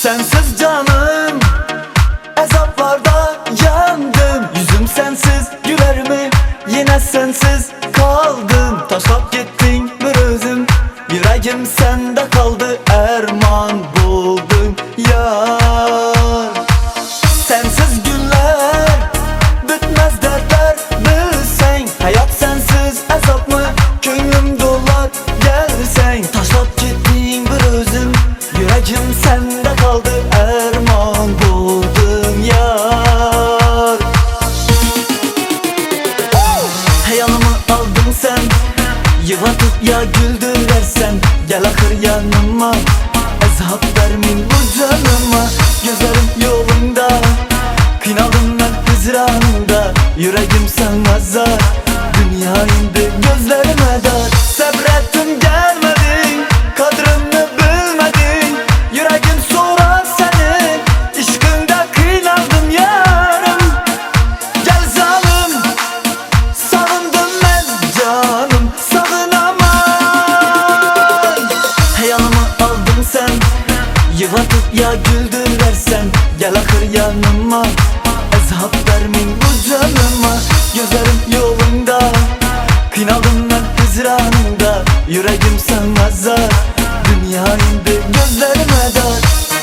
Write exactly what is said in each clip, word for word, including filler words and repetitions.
Sensiz canım azaplarda yandım. Yüzüm sensiz güler mi? Yine sensiz kaldım. Taşlap gittin bir özüm, yüreğim sende kaldı. Erman buldum yar. Sensiz günler bitmez dertler bilsen. Hayat sensiz azap mı? Könlüm dolar gelsen. Taşlap gittin bir özüm, yüreğim sende kaldı. Erman buldum yar. Hayalımı aldın sen, yıvatıp ya güldürersen. Gel akır yanıma, ezhap vermin bu canıma. Gözlerim yolunda, kınaldım ben hızranında. Yüreğim sen azar, dünya indi gözlerime dar. Sabrettim gelmedin, kadrını bilmedin. Yüreğin sorar senin, işkında kınaldım yarım. Gel zalim, savundum ben canım, savunamam. Hayalımı aldın sen, yıvatıp ya güldürersen. Gel akır yanıma, ezhap vermin bu canıma. Gözlerim yolunda, kınaldım ben hızranında. Yüreğim sen azar, dünya indi gözlerime dar.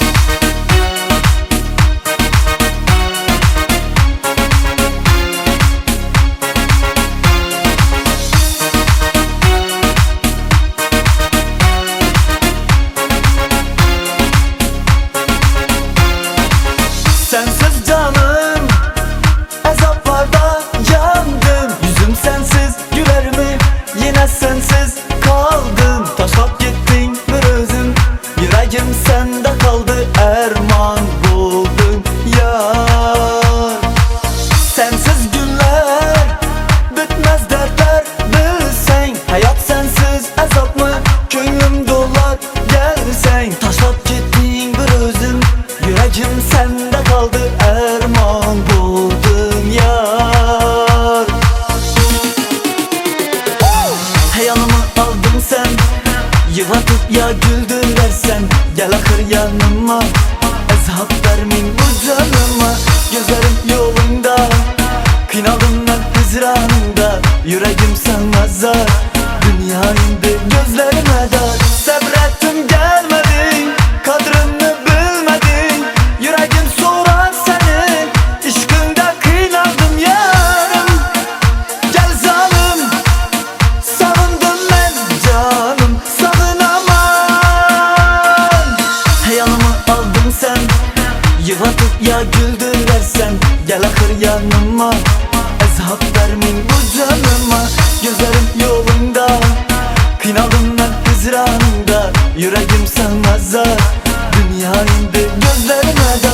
Sensiz canım azaplarda yandım. Yüzüm sensiz güler mi? Yine sensiz kaldım. Taşlap gittin bir özüm, yüreğim sende kaldı. Erman buldum yar. Sensiz günler bitmez dertler bilsen. Hayat sensiz azap mı? Könlüm dolar gelsen. Taşlap gittin bir özüm, yüreğim sende kaldı. Erman buldum yar. Hayalımı aldın sen, yıvatıp ya güldürersen. Gel akır yanıma, ezhap vermin bu canıma. Gözlerim yolunda, kınaldım ben hızranında. Yüreğim sen azar, dünya indi gözlerime dar. Sabrettim gelmedin, kadrını bilmedin. Yüreğin sorar senin, işkında kınaldım yarım. Gel zalim, savundum ben canım, savunamam. Hayalımı aldın sen, yıvatıp ya güldürersen. Gel akır yanıma, ezhap vermin bu canıma. Gözlerim yolunda, kınaldım ben hızranında. Yüreğim sen azar, dünya indi gözlerime dar.